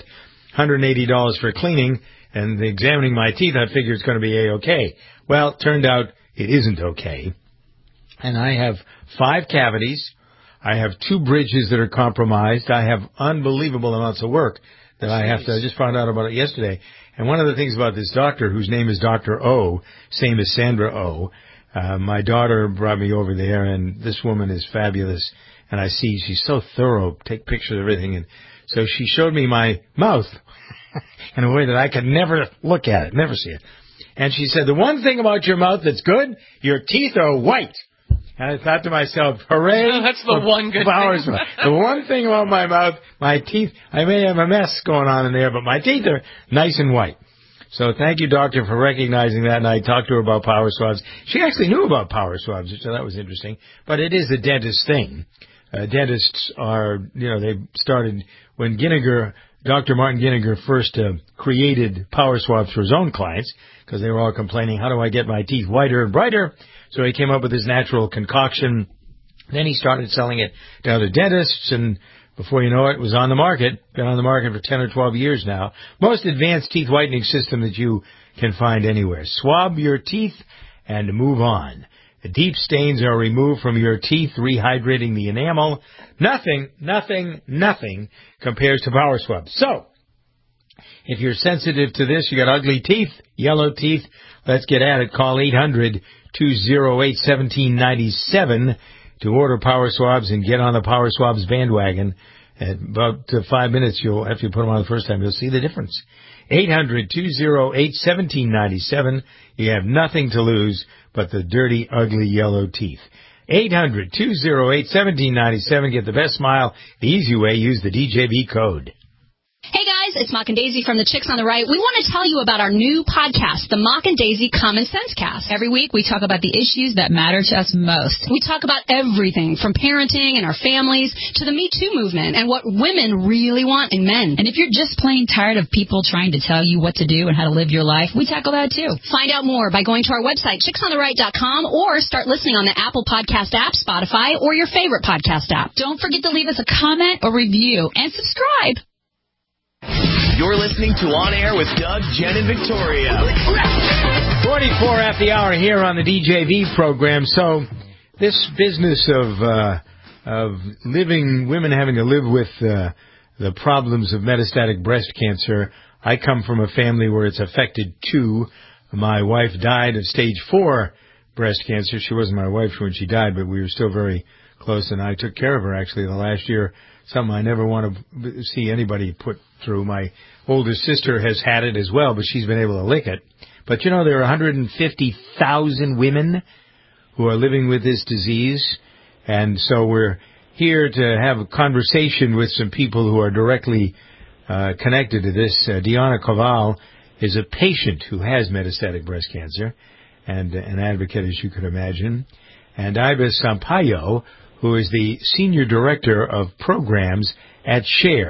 Speaker 3: $180 for cleaning, and examining my teeth, I figure it's going to be A-okay. Well, it turned out it isn't okay. And I have 5 cavities. I have 2 bridges that are compromised. I have unbelievable amounts of work that I have to. I just found out about it yesterday. And one of the things about this doctor, whose name is Dr. O, same as Sandra O, my daughter brought me over there, and this woman is fabulous. And I see she's so thorough, take pictures of everything. And so she showed me my mouth in a way that I could never look at it, never see it. And she said, the one thing about your mouth that's good, your teeth are white. And I thought to myself, hooray.
Speaker 2: Oh, that's the one good thing.
Speaker 3: The one thing about my mouth, my teeth, I may have a mess going on in there, but my teeth are nice and white. So thank you, doctor, for recognizing that. And I talked to her about power swabs. She actually knew about power swabs, so that was interesting. But it is a dentist thing. Dentists are, they started when Dr. Martin Ginniger first created power swabs for his own clients because they were all complaining, how do I get my teeth whiter and brighter? So he came up with this natural concoction. Then he started selling it to other dentists, and before you know it, was on the market. Been on the market for 10 or 12 years now. Most advanced teeth whitening system that you can find anywhere. Swab your teeth and move on. The deep stains are removed from your teeth, rehydrating the enamel. Nothing compares to power swabs. So, if you're sensitive to this, you got ugly teeth, yellow teeth, let's get at it. Call 800-208-1797 to order power swabs and get on the power swabs bandwagon. At about 5 minutes, after you put them on the first time, you'll see the difference. 800-208-1797. You have nothing to lose but the dirty, ugly, yellow teeth. 800-208-1797. Get the best smile the easy way. Use the DJV code.
Speaker 6: Hey guys, it's Mock and Daisy from the Chicks on the Right. We want to tell you about our new podcast, the Mock and Daisy Common Sense Cast. Every week we talk about the issues that matter to us most. We talk about everything from parenting and our families to the Me Too movement and what women really want in men. And if you're just plain tired of people trying to tell you what to do and how to live your life, we tackle that too. Find out more by going to our website, chicksontheright.com, or start listening on the Apple Podcast app, Spotify, or your favorite podcast app. Don't forget to leave us a comment or review and subscribe.
Speaker 7: You're listening to On Air with Doug, Jen, and Victoria.
Speaker 3: 44 at the hour here on the DJV program. So this business of women having to live with the problems of metastatic breast cancer, I come from a family where it's affected too. My wife died of stage 4 breast cancer. She wasn't my wife when she died, but we were still very close, and I took care of her actually the last year. Something I never want to see anybody put through. My older sister has had it as well, but she's been able to lick it. But there are 150,000 women who are living with this disease, and so we're here to have a conversation with some people who are directly connected to this. Diana Koval is a patient who has metastatic breast cancer and an advocate, as you could imagine. And Iba Sampaio, who is the Senior Director of Programs at SHARE.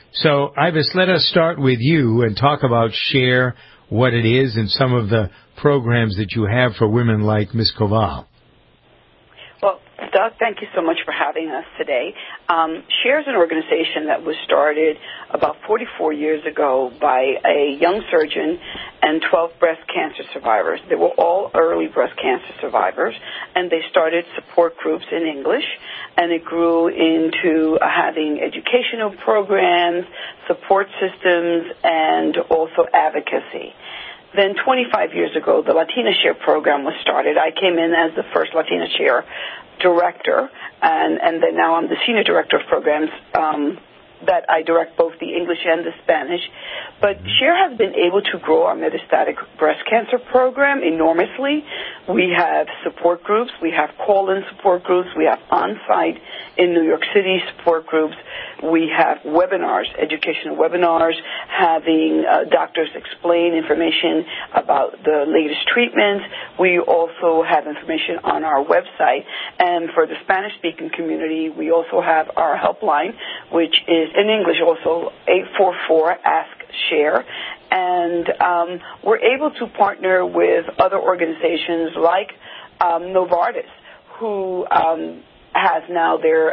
Speaker 3: So, Ivis, let us start with you and talk about SHARE, what it is, and some of the programs that you have for women like Ms. Koval.
Speaker 8: Well, Doug, thank you so much for having us today. SHARE is an organization that was started about 44 years ago by a young surgeon and 12 breast cancer survivors. They were all early breast cancer survivors, and they started support groups in English, and it grew into having educational programs, support systems, and also advocacy. Then 25 years ago, the Latina Share program was started. I came in as the first Latina Share director, and then now I'm the senior director of programs that I direct both the English and the Spanish. But SHARE has been able to grow our metastatic breast cancer program enormously. We have support groups. We have call-in support groups. We have on-site in New York City support groups. We have webinars, educational webinars, having doctors explain information about the latest treatments. We also have information on our website. And for the Spanish-speaking community, we also have our helpline, which is in English also, 844-ASK-SHARE. And we're able to partner with other organizations like Novartis, who has now their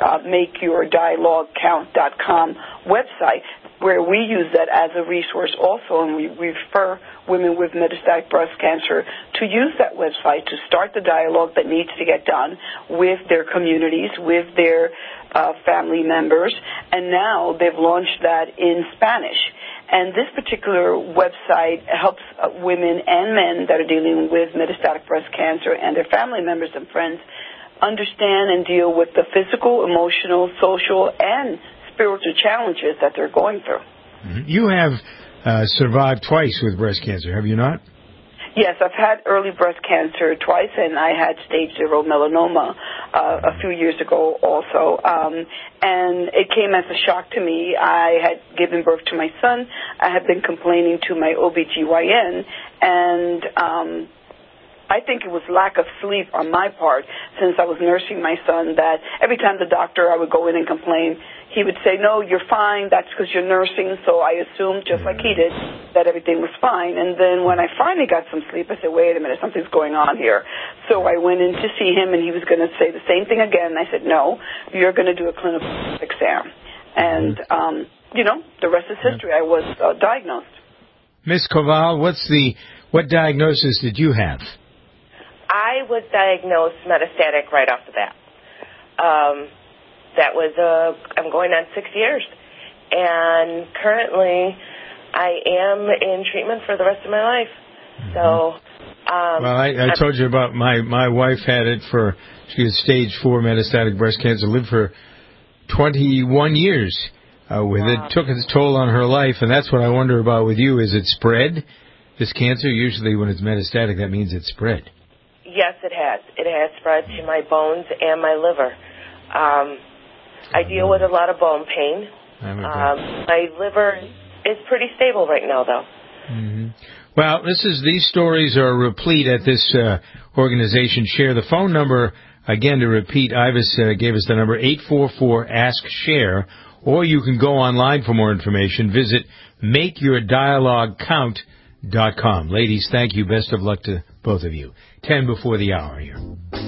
Speaker 8: MakeYourDialogueCount.com website, where we use that as a resource also, and we refer women with metastatic breast cancer to use that website to start the dialogue that needs to get done with their communities, with their family members, and now they've launched that in Spanish. And this particular website helps women and men that are dealing with metastatic breast cancer and their family members and friends understand and deal with the physical, emotional, social, and spiritual challenges that they're going through.
Speaker 3: Mm-hmm. You have survived twice with breast cancer, have you not?
Speaker 8: Yes, I've had early breast cancer twice, and I had stage 0 melanoma a few years ago also. And it came as a shock to me. I had given birth to my son. I had been complaining to my OBGYN, and I think it was lack of sleep on my part since I was nursing my son, that every time the doctor, I would go in and complain, he would say, no, you're fine, that's because you're nursing. So I assumed, just like he did, that everything was fine. And then when I finally got some sleep, I said, wait a minute, something's going on here. So I went in to see him, and he was going to say the same thing again. And I said, no, you're going to do a clinical exam. And, the rest is history. I was diagnosed.
Speaker 3: Ms. Koval, what diagnosis did you have?
Speaker 9: I was diagnosed metastatic right off the bat. That was, I'm going on 6 years. And currently, I am in treatment for the rest of my life. So,
Speaker 3: well, I told you about my wife had it she had stage 4 metastatic breast cancer, lived for 21 years with it, took its toll on her life, and that's what I wonder about with you. Is it spread, this cancer? Usually when it's metastatic, that means it's spread.
Speaker 9: Yes, it has. It has spread to my bones and my liver. I deal with a lot of bone pain. My liver is pretty stable right now, though.
Speaker 3: Mm-hmm. Well, these stories are replete at this organization, SHARE. The phone number, again, to repeat, Ivis gave us the number, 844-ASK-SHARE, or you can go online for more information. Visit MakeYourDialogueCount.com. Ladies, thank you. Best of luck to both of you. 10 before the hour here.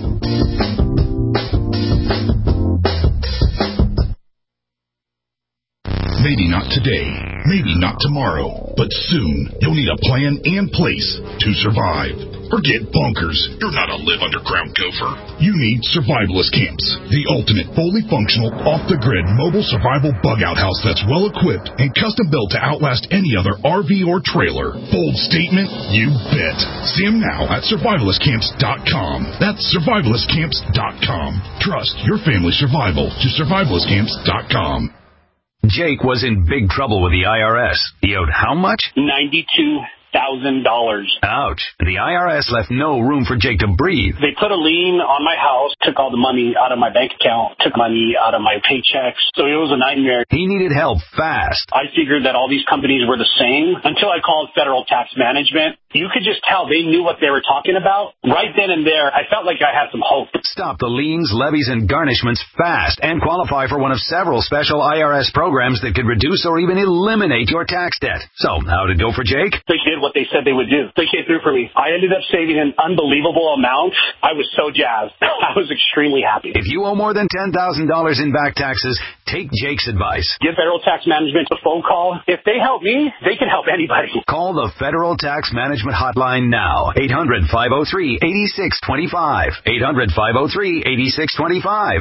Speaker 12: Maybe not today, maybe not tomorrow, but soon you'll need a plan and place to survive. Forget bunkers. You're not a live-underground gopher. You need survivalist camps, the ultimate fully functional, off-the-grid mobile survival bug-out house that's well-equipped and custom-built to outlast any other RV or trailer. Bold statement? You bet. See them now at survivalistcamps.com. That's survivalistcamps.com. Trust your family's survival to survivalistcamps.com.
Speaker 24: Jake was in big trouble with the IRS. He owed how much?
Speaker 25: $92,000.
Speaker 24: Ouch. The IRS left no room for Jake to breathe.
Speaker 25: They put a lien on my house, took all the money out of my bank account, took money out of my paychecks. So it was a nightmare.
Speaker 24: He needed help fast.
Speaker 25: I figured that all these companies were the same until I called Federal Tax Management. you could just tell they knew what they were talking about. Right then and there, I felt like I had some hope.
Speaker 24: Stop the liens, levies, and garnishments fast and qualify for one of several special IRS programs that could reduce or even eliminate your tax debt. So, how'd it go for Jake?
Speaker 25: They did what they said they would do. They came through for me. I ended up saving an unbelievable amount. I was so jazzed. I was extremely happy.
Speaker 24: If you owe more than $10,000 in back taxes, take Jake's advice.
Speaker 25: Give Federal Tax Management a phone call. If they help me, they can help anybody.
Speaker 24: Call the Federal Tax Management Hotline now. 800-503-8625. 800-503-8625.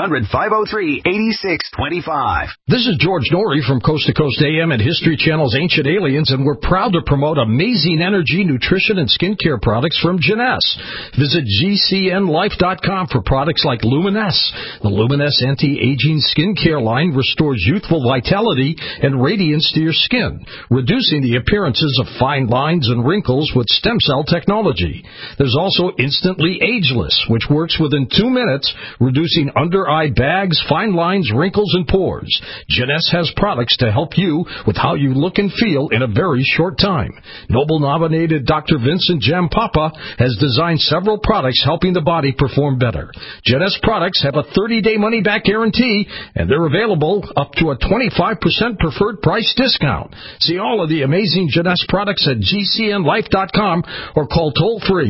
Speaker 24: 800-503-8625.
Speaker 10: This is George Norrie from Coast to Coast AM and History Channel's Ancient Aliens, and we're proud to promote amazing energy, nutrition, and skincare products from Jeunesse. Visit GCNLife.com for products like Luminesse. The Luminesse anti-aging skincare line restores youthful vitality and radiance to your skin, reducing the appearances of fine lines and wrinkles with stem cell technology. There's also Instantly Ageless, which works within 2 minutes, reducing under-eye bags, fine lines, wrinkles, and pores. Jeunesse has products to help you with how you look and feel in a very short time. Nobel-nominated Dr. Vincent Jampapa has designed several products helping the body perform better. Jeunesse products have a 30-day money-back guarantee, and they're available up to a 25% preferred price discount. See all of the amazing Jeunesse products at GCNLife.com or call toll-free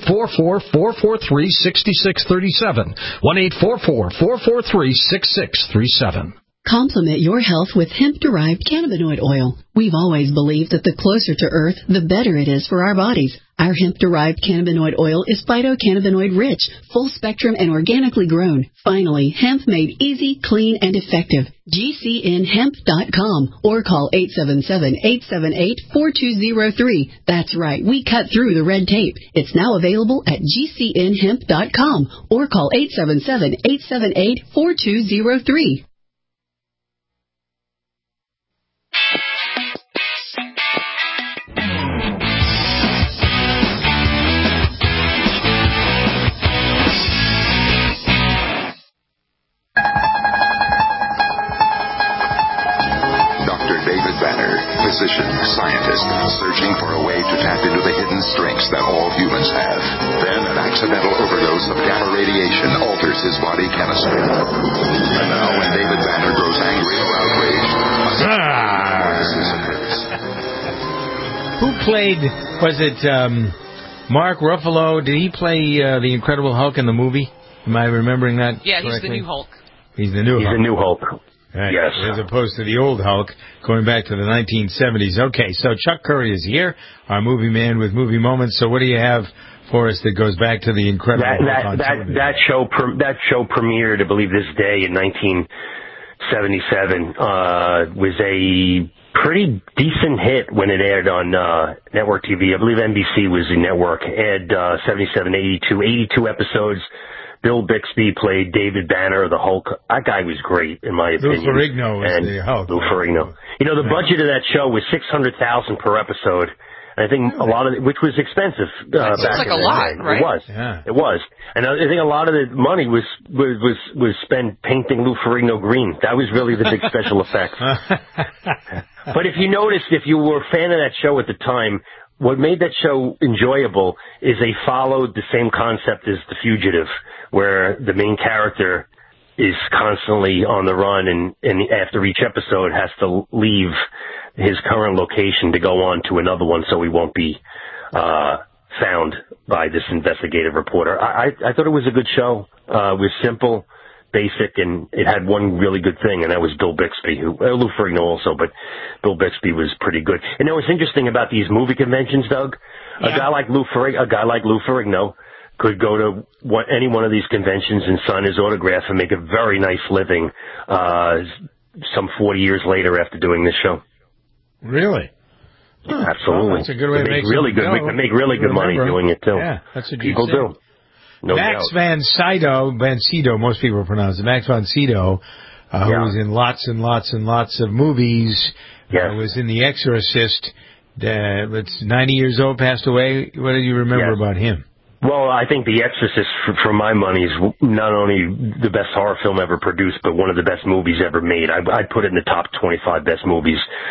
Speaker 10: 1-844-443-6637. 1-844-443-6637.
Speaker 11: Complement your health with hemp-derived cannabinoid oil. We've always believed that the closer to Earth, the better it is for our bodies. Our hemp-derived cannabinoid oil is phytocannabinoid-rich, full-spectrum, and organically grown. Finally, hemp made easy, clean, and effective. GCNHemp.com or call 877-878-4203. That's right, we cut through the red tape. It's now available at GCNHemp.com or call 877-878-4203.
Speaker 13: Physician, scientist, searching for a way to tap into the hidden strengths that all humans have. Then an accidental overdose of gamma radiation alters his body chemistry. And now when David Banner grows angry or outraged,
Speaker 3: Who played, was it Mark Ruffalo? Did he play the Incredible Hulk in the movie? Am I remembering that correctly?
Speaker 2: He's the new Hulk.
Speaker 3: He's the new Hulk. Right.
Speaker 14: Yes.
Speaker 3: As opposed to the old Hulk, going back to the 1970s. Okay, so Chuck Curry is here, our movie man with movie moments. So what do you have for us that goes back to the Incredible Hulk?
Speaker 14: That show premiered, I believe, this day in 1977. Was a pretty decent hit when it aired on network TV. I believe NBC was the network. Aired 77, 82 episodes. Bill Bixby played David Banner, the Hulk. That guy was great, in my opinion.
Speaker 3: Lou Ferrigno was the Hulk.
Speaker 14: Lou Ferrigno. You know, the budget of that show was $600,000 per episode. And I think a lot of it, which was expensive back
Speaker 2: like a lot, right?
Speaker 14: It was. Yeah. It was. And I think a lot of the money was spent painting Lou Ferrigno green. That was really the big special effect. But if you noticed, if you were a fan of that show at the time, what made that show enjoyable is they followed the same concept as The Fugitive, where the main character is constantly on the run and after each episode has to leave his current location to go on to another one so he won't be found by this investigative reporter. I thought it was a good show. It was simple, basic, and it had one really good thing, and that was Bill Bixby, Lou Ferrigno also, but Bill Bixby was pretty good. And what's interesting about these movie conventions, Doug, a guy like Lou Ferrigno could go to any one of these conventions and sign his autograph and make a very nice living some 40 years later after doing this show.
Speaker 3: Really?
Speaker 14: Absolutely.
Speaker 3: Well, that's a good way to make
Speaker 14: really good. We can make really good money doing it too.
Speaker 3: Yeah, that's what
Speaker 14: people do. No
Speaker 3: Max
Speaker 14: doubt.
Speaker 3: Van Sydow, most people pronounce it. Max von Sydow, who was in lots and lots and lots of movies. Was in The Exorcist. It's 90 years old, passed away. What do you remember about him?
Speaker 14: Well, I think The Exorcist, for my money, is not only the best horror film ever produced, but one of the best movies ever made. I'd put it in the top 25 best movies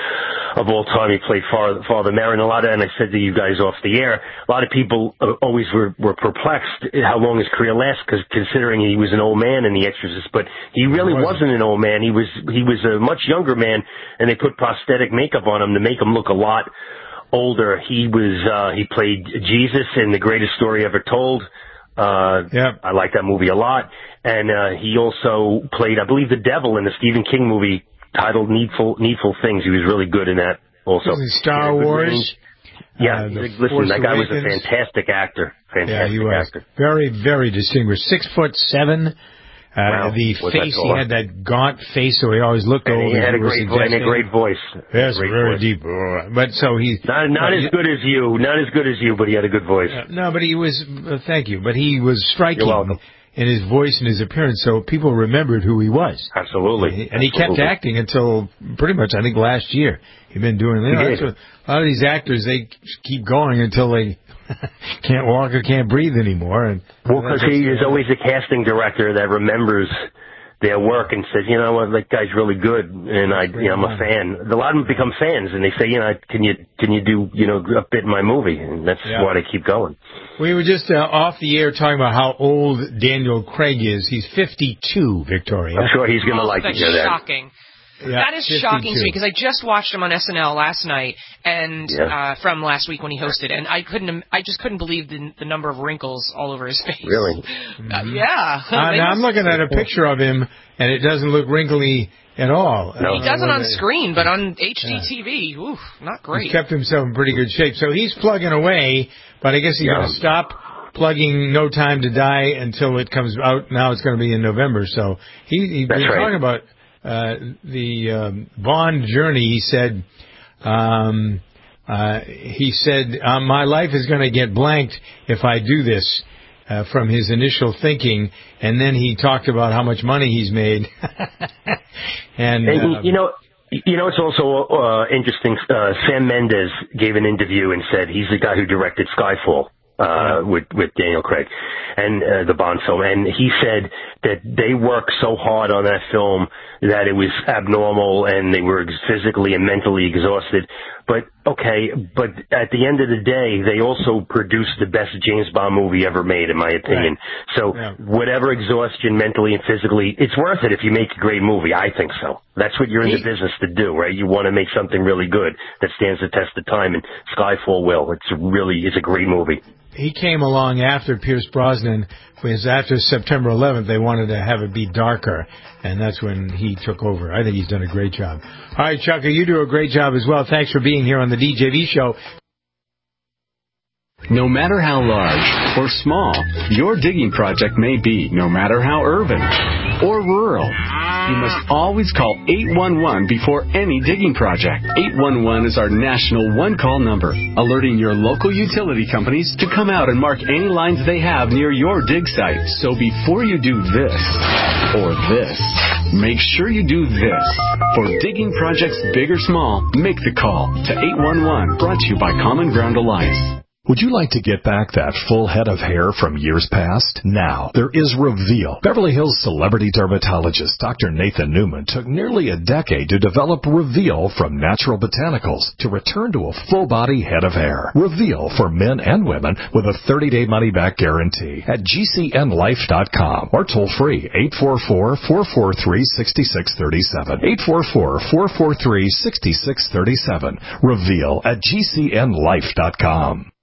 Speaker 14: of all time. He played Father Merrin. And I said to you guys off the air, a lot of people always were perplexed how long his career lasts, because considering he was an old man in The Exorcist, but he really wasn't an old man. He was a much younger man, and they put prosthetic makeup on him to make him look a lot older. He played Jesus in The Greatest Story Ever Told. I like that movie a lot. And he also played, I believe, the devil in the Stephen King movie titled Needful Things. He was really good in that also.
Speaker 3: Star Wars.
Speaker 14: Yeah, listen, that guy was a fantastic actor. Fantastic actor.
Speaker 3: Very, very distinguished. 6'7".
Speaker 14: Wow.
Speaker 3: The face, he had that gaunt face, so he always looked old.
Speaker 14: He had a great voice.
Speaker 3: Yes, very deep. But so he
Speaker 14: not as good as you, but he had a good voice.
Speaker 3: No, but he was. Thank you. But he was striking in his voice and his appearance, so people remembered who he was.
Speaker 14: Absolutely.
Speaker 3: And he kept acting until pretty much, I think, last year. He'd been doing that. A lot of these actors, they keep going until they can't walk or can't breathe anymore.
Speaker 14: Because there's always a casting director that remembers their work and says, you know what, that guy's really good, and I'm a fan. A lot of them become fans, and they say, can you do a bit in my movie? And that's why they keep going.
Speaker 3: We were just off the air talking about how old Daniel Craig is. He's 52, Victoria.
Speaker 14: I'm sure he's going to like to hear that.
Speaker 2: That's shocking. That is 52. Shocking to me, because I just watched him on SNL last night and from last week when he hosted, and I just couldn't believe the number of wrinkles all over his face.
Speaker 14: Really?
Speaker 2: Yeah.
Speaker 3: Now I'm looking at a picture of him, and it doesn't look wrinkly at all.
Speaker 2: No. He doesn't on screen, but on HD TV, oof, not great.
Speaker 3: He's kept himself in pretty good shape. So he's plugging away, but I guess he's going to stop plugging No Time to Die until it comes out. Now it's going to be in November. So he's talking about the Bond journey. He said, my life is going to get blanked if I do this, from his initial thinking, and then he talked about how much money he's made. and
Speaker 14: it's also interesting. Sam Mendes gave an interview and said he's the guy who directed Skyfall. With Daniel Craig and the Bond film, and he said that they worked so hard on that film that it was abnormal and they were physically and mentally exhausted. But at the end of the day, they also produced the best James Bond movie ever made, in my opinion. Right. So whatever exhaustion mentally and physically, it's worth it if you make a great movie. I think so. That's what you're in the business to do, right? You want to make something really good that stands the test of time, and Skyfall will. It's a great movie.
Speaker 3: He came along after Pierce Brosnan, because after September 11th, they wanted to have it be darker, and that's when he took over. I think he's done a great job. All right, Chucker, you do a great job as well. Thanks for being here on the DJV show.
Speaker 1: No matter how large or small your digging project may be, no matter how urban or rural, you must always call 811 before any digging project. 811 is our national one-call number, alerting your local utility companies to come out and mark any lines they have near your dig site. So before you do this or this, make sure you do this. For digging projects big or small, make the call to 811, brought to you by Common Ground Alliance.
Speaker 15: Would you like to get back that full head of hair from years past? Now, there is Reveal. Beverly Hills celebrity dermatologist Dr. Nathan Newman took nearly a decade to develop Reveal from natural botanicals to return to a full-body head of hair. Reveal for men and women with a 30-day money-back guarantee at GCNlife.com or toll-free 844-443-6637. 844-443-6637. Reveal at GCNlife.com.